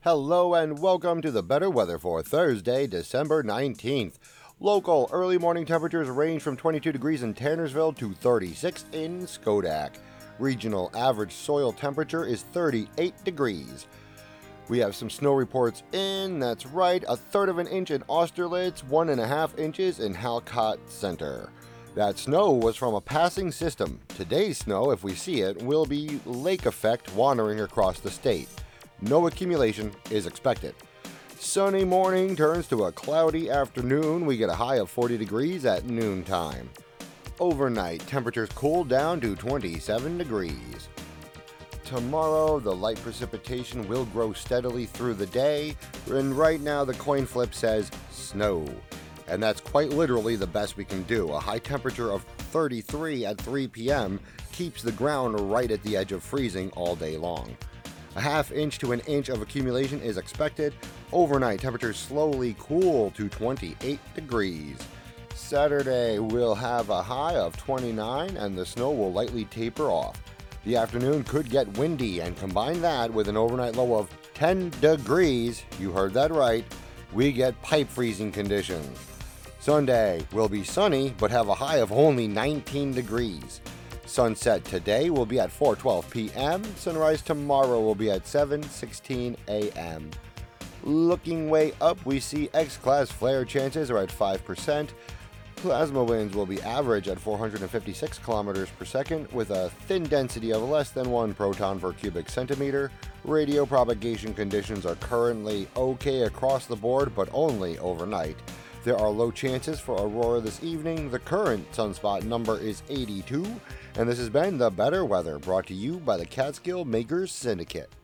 Hello and welcome to the better weather for Thursday, December 19th. Local early morning temperatures range from 22 degrees in Tannersville to 36 in Schodack. Regional average soil temperature is 38 degrees. We have some snow reports in, that's right, 1/3 of an inch in Austerlitz, 1.5 inches in Halcott Center. That snow was from a passing system. Today's snow, if we see it, will be lake effect wandering across the state. No accumulation is expected. Sunny morning turns to a cloudy afternoon. We get a high of 40 degrees at noontime. Overnight, temperatures cool down to 27 degrees. Tomorrow, the light precipitation will grow steadily through the day, and right now the coin flip says snow. And that's quite literally the best we can do. A high temperature of 33 at 3 p.m. keeps the ground right at the edge of freezing all day long. A ½ inch to 1 inch of accumulation is expected. Overnight, temperatures slowly cool to 28 degrees. Saturday will have a high of 29 and the snow will lightly taper off. The afternoon could get windy, and combine that with an overnight low of 10 degrees, you heard that right, we get pipe freezing conditions. Sunday will be sunny but have a high of only 19 degrees. Sunset today will be at 4:12 p.m. Sunrise tomorrow will be at 7:16 a.m. Looking way up, we see X-class flare chances are at 5%. Plasma winds will be average at 456 kilometers per second with a thin density of less than 1 proton per cubic centimeter. Radio propagation conditions are currently okay across the board, but only overnight. There are low chances for aurora this evening. The current sunspot number is 82, and this has been the Better Weather, brought to you by the Catskill Makers Syndicate.